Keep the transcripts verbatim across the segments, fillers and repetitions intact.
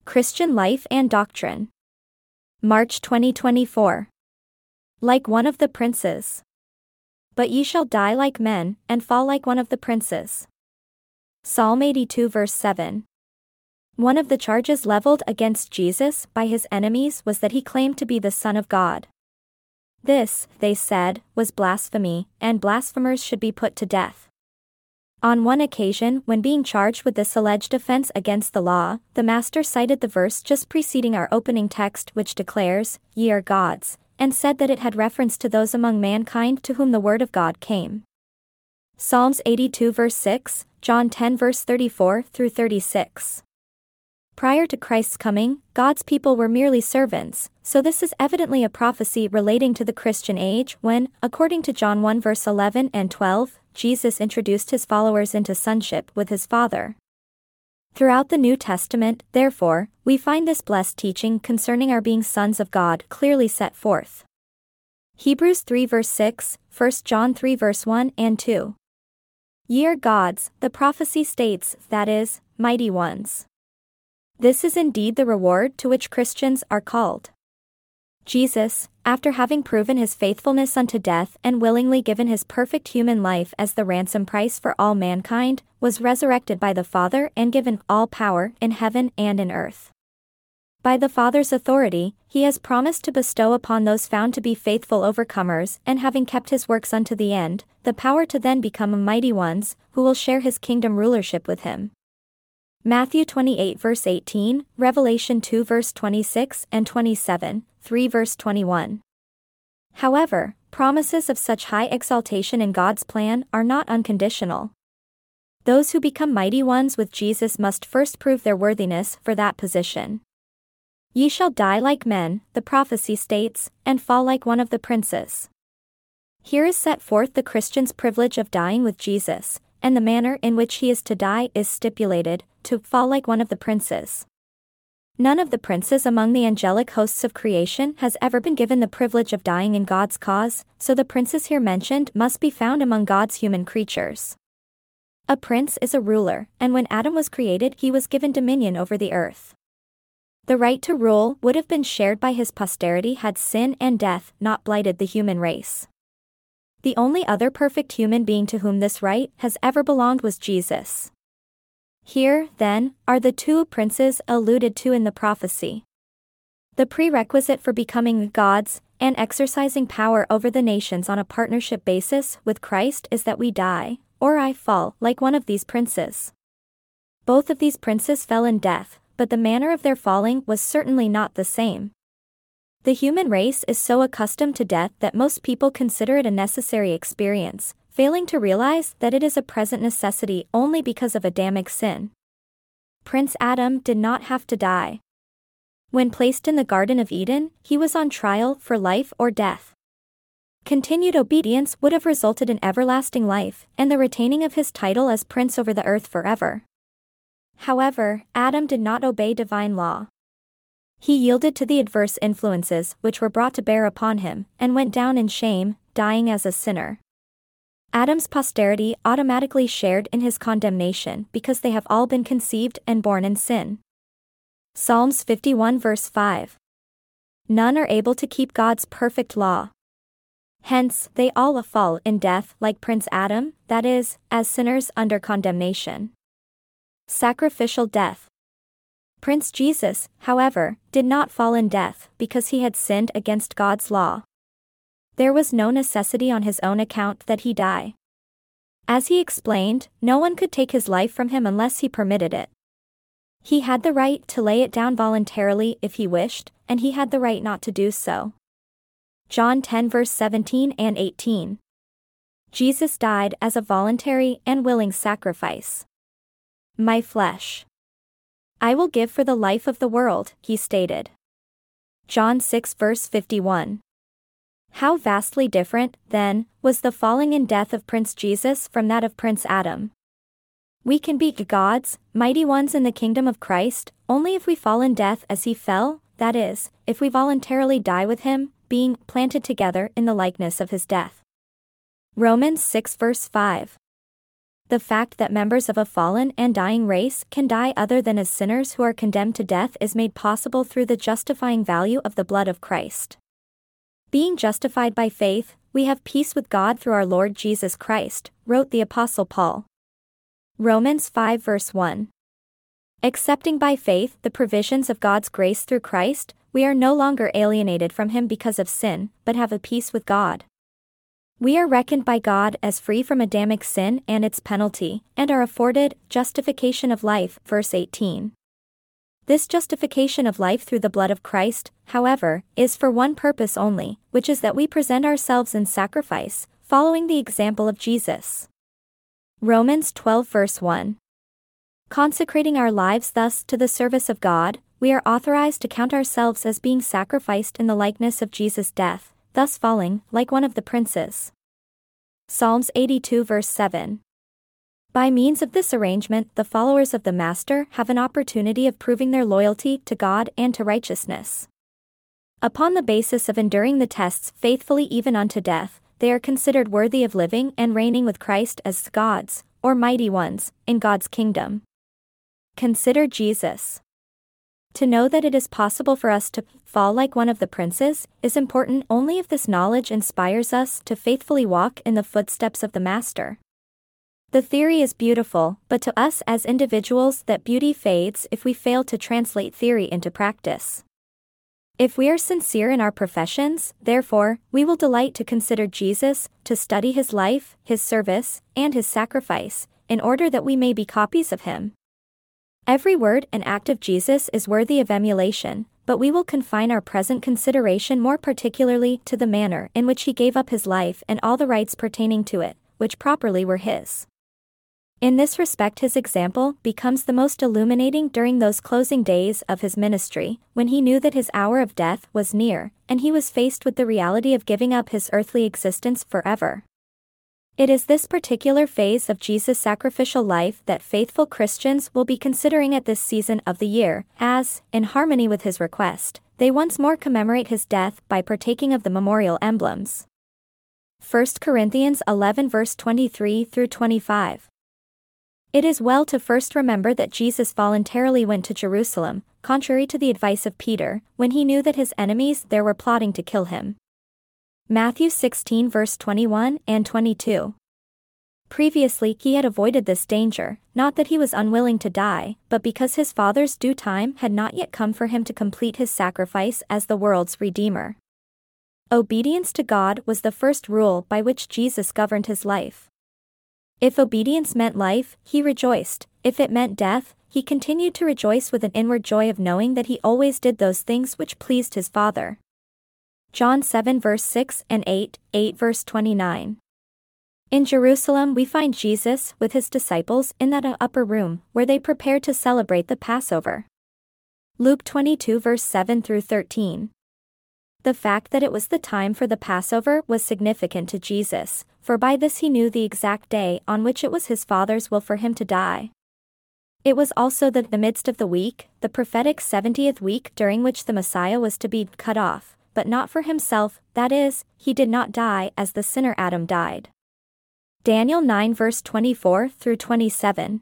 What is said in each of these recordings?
Christian Life and Doctrine. March twenty twenty-four. Like one of the princes. But ye shall die like men, and fall like one of the princes. Psalm eighty-two verse seven. One of the charges leveled against Jesus by his enemies was that he claimed to be the Son of God. This, they said, was blasphemy, and blasphemers should be put to death. On one occasion, when being charged with this alleged offense against the law, the Master cited the verse just preceding our opening text which declares, "Ye are gods," and said that it had reference to those among mankind to whom the word of God came. Psalms eighty-two verse six, John ten verse thirty-four through thirty-six. Prior to Christ's coming, God's people were merely servants, so this is evidently a prophecy relating to the Christian age when, according to John one verse eleven and twelve, Jesus introduced his followers into sonship with his Father. Throughout the New Testament, therefore, we find this blessed teaching concerning our being sons of God clearly set forth. Hebrews three verse six, First John three verse one and two. Ye are gods, the prophecy states, that is, mighty ones. This is indeed the reward to which Christians are called. Jesus, after having proven his faithfulness unto death and willingly given his perfect human life as the ransom price for all mankind, was resurrected by the Father and given all power in heaven and in earth. By the Father's authority, he has promised to bestow upon those found to be faithful overcomers and having kept his works unto the end, the power to then become mighty ones, who will share his kingdom rulership with him. Matthew twenty-eight verse eighteen, Revelation two verse twenty-six and twenty-seven, three verse twenty-one. However, promises of such high exaltation in God's plan are not unconditional. Those who become mighty ones with Jesus must first prove their worthiness for that position. Ye shall die like men, the prophecy states, and fall like one of the princes. Here is set forth the Christian's privilege of dying with Jesus, and the manner in which he is to die is stipulated, to fall like one of the princes. None of the princes among the angelic hosts of creation has ever been given the privilege of dying in God's cause, so the princes here mentioned must be found among God's human creatures. A prince is a ruler, and when Adam was created he was given dominion over the earth. The right to rule would have been shared by his posterity had sin and death not blighted the human race. The only other perfect human being to whom this right has ever belonged was Jesus. Here, then, are the two princes alluded to in the prophecy. The prerequisite for becoming gods and exercising power over the nations on a partnership basis with Christ is that we die, or I fall, like one of these princes. Both of these princes fell in death, but the manner of their falling was certainly not the same. The human race is so accustomed to death that most people consider it a necessary experience, failing to realize that it is a present necessity only because of Adamic sin. Prince Adam did not have to die. When placed in the Garden of Eden, he was on trial for life or death. Continued obedience would have resulted in everlasting life, and the retaining of his title as prince over the earth forever. However, Adam did not obey divine law. He yielded to the adverse influences which were brought to bear upon him, and went down in shame, dying as a sinner. Adam's posterity automatically shared in his condemnation because they have all been conceived and born in sin. Psalms fifty-one verse five. None are able to keep God's perfect law. Hence, they all fall in death like Prince Adam, that is, as sinners under condemnation. Sacrificial death. Prince Jesus, however, did not fall in death because he had sinned against God's law. There was no necessity on his own account that he die. As he explained, no one could take his life from him unless he permitted it. He had the right to lay it down voluntarily if he wished, and he had the right not to do so. John ten verse seventeen and eighteen. Jesus died as a voluntary and willing sacrifice. My flesh I will give for the life of the world, he stated. John six verse fifty-one. How vastly different, then, was the falling in death of Prince Jesus from that of Prince Adam. We can be gods, mighty ones in the kingdom of Christ, only if we fall in death as he fell, that is, if we voluntarily die with him, being planted together in the likeness of his death. Romans six verse five. The fact that members of a fallen and dying race can die other than as sinners who are condemned to death is made possible through the justifying value of the blood of Christ. Being justified by faith, we have peace with God through our Lord Jesus Christ, wrote the Apostle Paul. Romans five verse one. Accepting by faith the provisions of God's grace through Christ, we are no longer alienated from Him because of sin, but have a peace with God. We are reckoned by God as free from Adamic sin and its penalty, and are afforded justification of life, verse eighteen. This justification of life through the blood of Christ, however, is for one purpose only, which is that we present ourselves in sacrifice, following the example of Jesus. Romans twelve verse one. Consecrating our lives thus to the service of God, we are authorized to count ourselves as being sacrificed in the likeness of Jesus' death, thus falling like one of the princes. Psalms eighty-two verse seven. By means of this arrangement, the followers of the Master have an opportunity of proving their loyalty to God and to righteousness. Upon the basis of enduring the tests faithfully even unto death, they are considered worthy of living and reigning with Christ as gods, or mighty ones, in God's kingdom. Consider Jesus. To know that it is possible for us to fall like one of the princes is important only if this knowledge inspires us to faithfully walk in the footsteps of the Master. The theory is beautiful, but to us as individuals that beauty fades if we fail to translate theory into practice. If we are sincere in our professions, therefore, we will delight to consider Jesus, to study His life, His service, and His sacrifice, in order that we may be copies of Him. Every word and act of Jesus is worthy of emulation, but we will confine our present consideration more particularly to the manner in which He gave up His life and all the rights pertaining to it, which properly were His. In this respect His example becomes the most illuminating during those closing days of His ministry, when He knew that His hour of death was near, and He was faced with the reality of giving up His earthly existence forever. It is this particular phase of Jesus' sacrificial life that faithful Christians will be considering at this season of the year, as, in harmony with His request, they once more commemorate His death by partaking of the memorial emblems. First Corinthians eleven verse twenty-three through twenty-five. It is well to first remember that Jesus voluntarily went to Jerusalem, contrary to the advice of Peter, when he knew that his enemies there were plotting to kill him. Matthew sixteen verse twenty-one and twenty-two. Previously he had avoided this danger, not that he was unwilling to die, but because his Father's due time had not yet come for him to complete his sacrifice as the world's Redeemer. Obedience to God was the first rule by which Jesus governed his life. If obedience meant life, he rejoiced; if it meant death, he continued to rejoice with an inward joy of knowing that he always did those things which pleased his Father. John seven verse six and eight, eight verse twenty-nine. In Jerusalem we find Jesus with his disciples in that upper room, where they prepared to celebrate the Passover. Luke twenty-two verse seven through thirteen. The fact that it was the time for the Passover was significant to Jesus, for by this he knew the exact day on which it was his Father's will for him to die. It was also the, the midst of the week, the prophetic seventieth week during which the Messiah was to be cut off, but not for himself, that is, he did not die as the sinner Adam died. Daniel nine verse twenty-four through twenty-seven.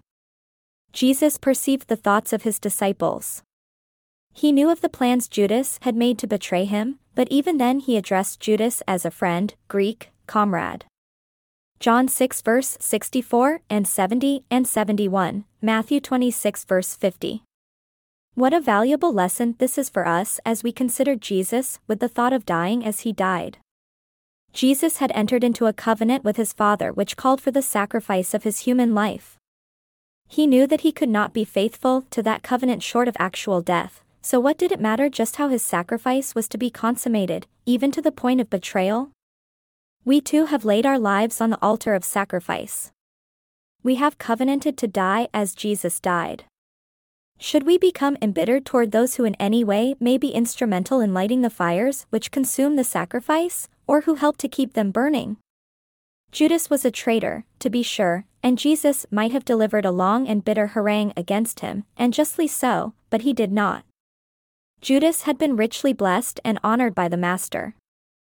Jesus perceived the thoughts of his disciples. He knew of the plans Judas had made to betray him, but even then he addressed Judas as a friend, Greek, comrade. John six verse sixty-four and seventy and seventy-one, Matthew twenty-six verse fifty. What a valuable lesson this is for us as we consider Jesus with the thought of dying as he died. Jesus had entered into a covenant with his Father which called for the sacrifice of his human life. He knew that he could not be faithful to that covenant short of actual death, so what did it matter just how his sacrifice was to be consummated, even to the point of betrayal? We too have laid our lives on the altar of sacrifice. We have covenanted to die as Jesus died. Should we become embittered toward those who in any way may be instrumental in lighting the fires which consume the sacrifice, or who help to keep them burning? Judas was a traitor, to be sure, and Jesus might have delivered a long and bitter harangue against him, and justly so, but he did not. Judas had been richly blessed and honored by the Master.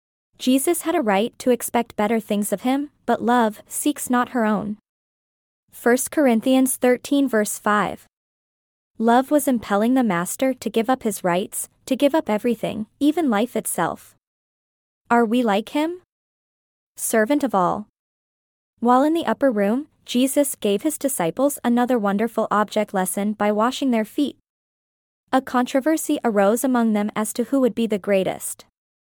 Jesus had a right to expect better things of him, but love seeks not her own. First Corinthians thirteen verse five. Love was impelling the Master to give up his rights, to give up everything, even life itself. Are we like him? Servant of all. While in the upper room, Jesus gave his disciples another wonderful object lesson by washing their feet. A controversy arose among them as to who would be the greatest.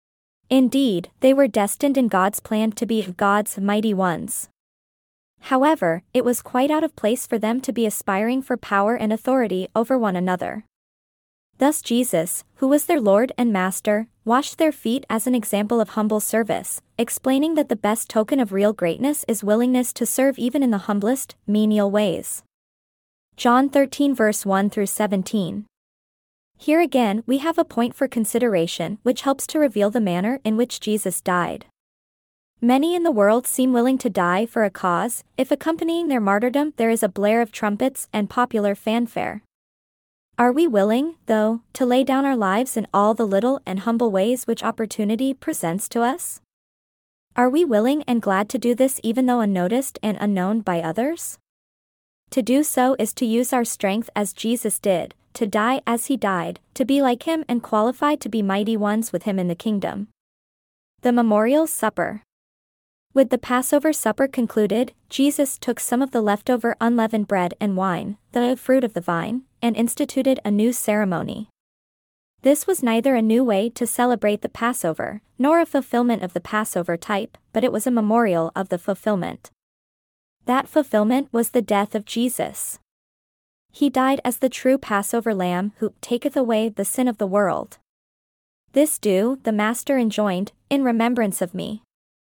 Indeed, they were destined in God's plan to be God's mighty ones. However, it was quite out of place for them to be aspiring for power and authority over one another. Thus Jesus, who was their Lord and Master, washed their feet as an example of humble service, explaining that the best token of real greatness is willingness to serve even in the humblest, menial ways. John thirteen verse one through seventeen. Here again we have a point for consideration which helps to reveal the manner in which Jesus died. Many in the world seem willing to die for a cause, if accompanying their martyrdom there is a blare of trumpets and popular fanfare. Are we willing, though, to lay down our lives in all the little and humble ways which opportunity presents to us? Are we willing and glad to do this even though unnoticed and unknown by others? To do so is to use our strength as Jesus did, to die as he died, to be like him and qualified to be mighty ones with him in the kingdom. The Memorial Supper. With the Passover supper concluded, Jesus took some of the leftover unleavened bread and wine, the fruit of the vine, and instituted a new ceremony. This was neither a new way to celebrate the Passover, nor a fulfillment of the Passover type, but it was a memorial of the fulfillment. That fulfillment was the death of Jesus. He died as the true Passover lamb who taketh away the sin of the world. This do, the Master enjoined, in remembrance of me.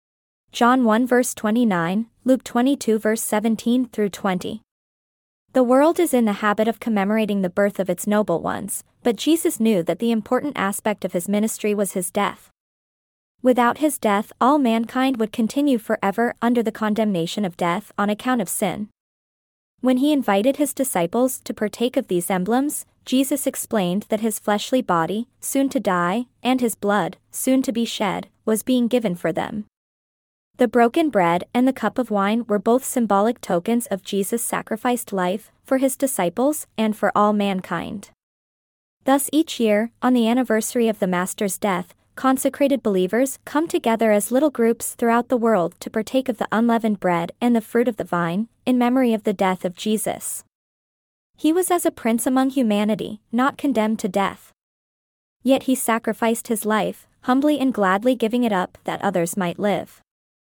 John one verse twenty-nine, Luke twenty-two verse seventeen through twenty. The world is in the habit of commemorating the birth of its noble ones, but Jesus knew that the important aspect of his ministry was his death. Without his death, all mankind would continue forever under the condemnation of death on account of sin. When he invited his disciples to partake of these emblems, Jesus explained that his fleshly body, soon to die, and his blood, soon to be shed, was being given for them. The broken bread and the cup of wine were both symbolic tokens of Jesus' sacrificed life, for his disciples and for all mankind. Thus each year, on the anniversary of the Master's death, consecrated believers come together as little groups throughout the world to partake of the unleavened bread and the fruit of the vine, in memory of the death of Jesus. He was as a prince among humanity, not condemned to death. Yet he sacrificed his life, humbly and gladly giving it up that others might live.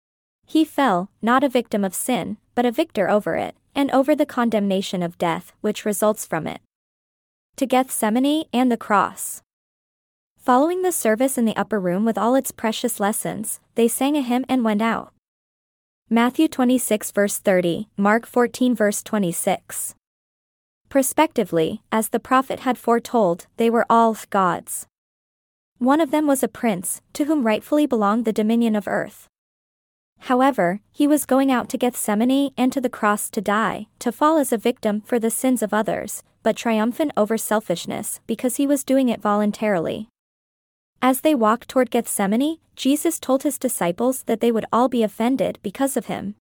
He fell, not a victim of sin, but a victor over it, and over the condemnation of death which results from it. To Gethsemane and the cross. Following the service in the upper room with all its precious lessons, they sang a hymn and went out. Matthew twenty-six verse thirty, Mark fourteen verse twenty-six. Prospectively, as the prophet had foretold, they were all gods. One of them was a prince, to whom rightfully belonged the dominion of earth. However, he was going out to Gethsemane and to the cross to die, to fall as a victim for the sins of others, but triumphant over selfishness because he was doing it voluntarily. As they walked toward Gethsemane, Jesus told his disciples that they would all be offended because of him.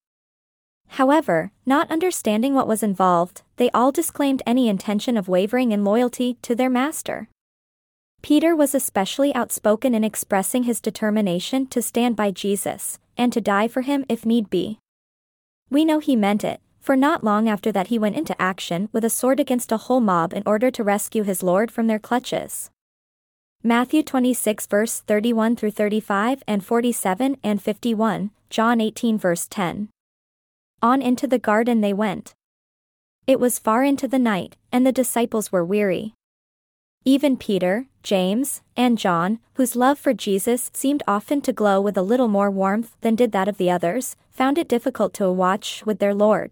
However, not understanding what was involved, they all disclaimed any intention of wavering in loyalty to their Master. Peter was especially outspoken in expressing his determination to stand by Jesus, and to die for him if need be. We know he meant it, for not long after that he went into action with a sword against a whole mob in order to rescue his Lord from their clutches. Matthew twenty-six verse thirty-one through thirty-five and forty-seven and fifty-one, John eighteen verse ten. On into the garden they went. It was far into the night, and the disciples were weary. Even Peter, James, and John, whose love for Jesus seemed often to glow with a little more warmth than did that of the others, found it difficult to watch with their Lord.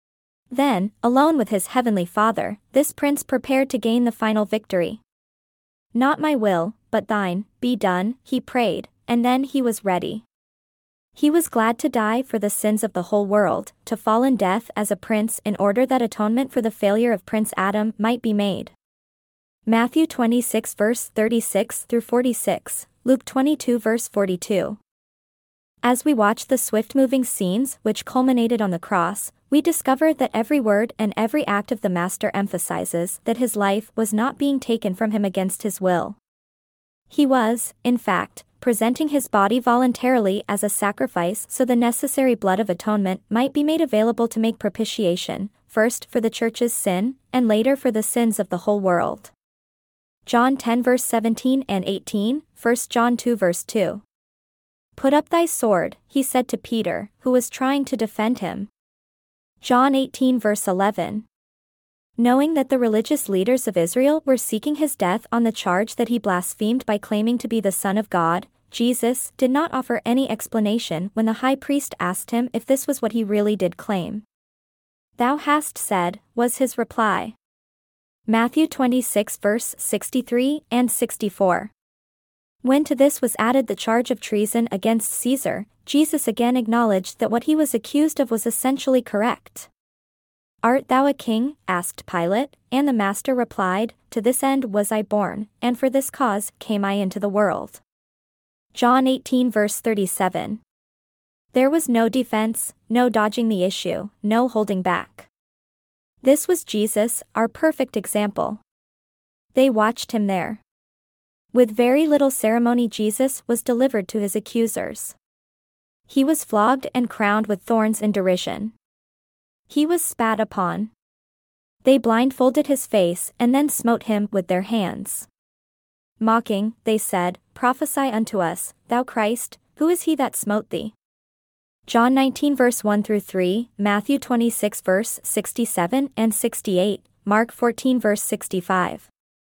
Then, alone with his heavenly Father, this prince prepared to gain the final victory. Not my will, but thine, be done, he prayed, and then he was ready. He was glad to die for the sins of the whole world, to fall in death as a prince in order that atonement for the failure of Prince Adam might be made. Matthew twenty-six verse thirty-six through forty-six, Luke twenty-two verse forty-two. As we watch the swift-moving scenes which culminated on the cross, we discover that every word and every act of the Master emphasizes that his life was not being taken from him against his will. He was, in fact, presenting his body voluntarily as a sacrifice so the necessary blood of atonement might be made available to make propitiation, first for the church's sin, and later for the sins of the whole world. John ten verse seventeen and eighteen, First John two verse two. Put up thy sword, he said to Peter, who was trying to defend him. John eighteen verse eleven. Knowing that the religious leaders of Israel were seeking his death on the charge that he blasphemed by claiming to be the Son of God, Jesus did not offer any explanation when the high priest asked him if this was what he really did claim. Thou hast said, was his reply. Matthew twenty-six verse sixty-three and sixty-four. When to this was added the charge of treason against Caesar, Jesus again acknowledged that what he was accused of was essentially correct. Art thou a king? Asked Pilate, and the Master replied, To this end was I born, and for this cause came I into the world. John eighteen verse thirty-seven. There was no defense, no dodging the issue, no holding back. This was Jesus, our perfect example. They watched him there. With very little ceremony Jesus was delivered to his accusers. He was flogged and crowned with thorns in derision. He was spat upon. They blindfolded his face and then smote him with their hands. Mocking, they said, Prophesy unto us, thou Christ, who is he that smote thee? John nineteen verse one through three, Matthew twenty-six verse sixty-seven and sixty-eight, Mark fourteen verse sixty-five.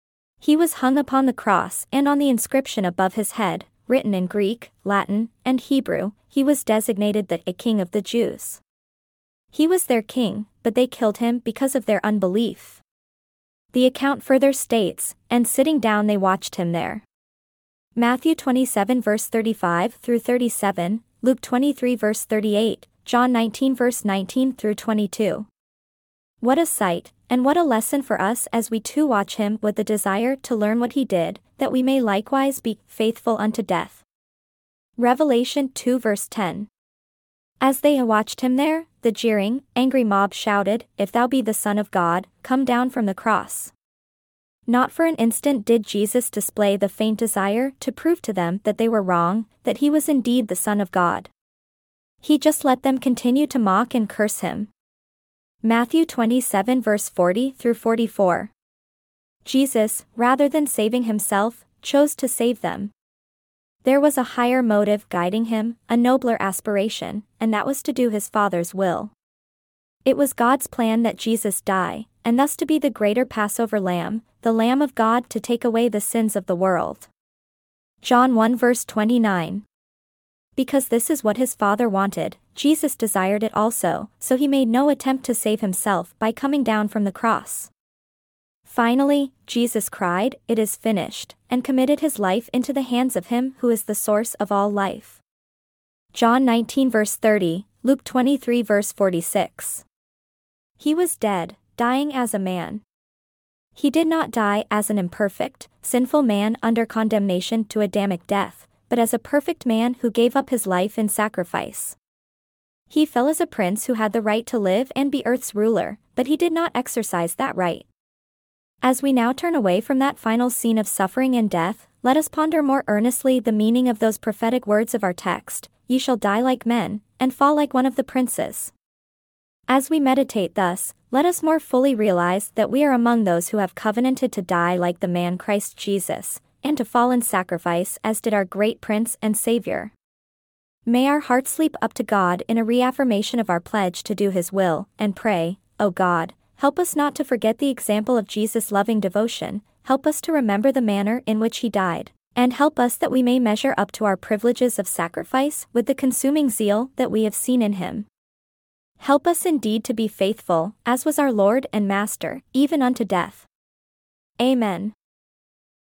He was hung upon the cross, and on the inscription above his head, written in Greek, Latin, and Hebrew, he was designated the King of the Jews. He was their king, but they killed him because of their unbelief. The account further states, and sitting down they watched him there. Matthew twenty-seven verse thirty-five through thirty-seven, Luke twenty-three verse thirty-eight, John nineteen verse nineteen through twenty-two. What a sight, and what a lesson for us as we too watch him with the desire to learn what he did, that we may likewise be faithful unto death. Revelation two verse ten. As they watched him there, the jeering, angry mob shouted, If thou be the Son of God, come down from the cross. Not for an instant did Jesus display the faint desire to prove to them that they were wrong, that he was indeed the Son of God. He just let them continue to mock and curse him. Matthew twenty-seven verse forty through forty-four. Jesus, rather than saving himself, chose to save them. There was a higher motive guiding him, a nobler aspiration, and that was to do his Father's will. It was God's plan that Jesus die, and thus to be the greater Passover lamb, the Lamb of God to take away the sins of the world. John one verse twenty-nine. Because this is what his Father wanted, Jesus desired it also, so he made no attempt to save himself by coming down from the cross. Finally, Jesus cried, It is finished, and committed his life into the hands of him who is the source of all life. John nineteen verse thirty, Luke twenty-three verse forty-six. He was dead, dying as a man. He did not die as an imperfect, sinful man under condemnation to Adamic death, but as a perfect man who gave up his life in sacrifice. He fell as a prince who had the right to live and be earth's ruler, but he did not exercise that right. As we now turn away from that final scene of suffering and death, let us ponder more earnestly the meaning of those prophetic words of our text, Ye shall die like men, and fall like one of the princes. As we meditate thus, let us more fully realize that we are among those who have covenanted to die like the man Christ Jesus, and to fall in sacrifice as did our great Prince and Savior. May our hearts leap up to God in a reaffirmation of our pledge to do his will, and pray, O God, help us not to forget the example of Jesus' loving devotion, help us to remember the manner in which he died, and help us that we may measure up to our privileges of sacrifice with the consuming zeal that we have seen in him. Help us indeed to be faithful, as was our Lord and Master, even unto death. Amen.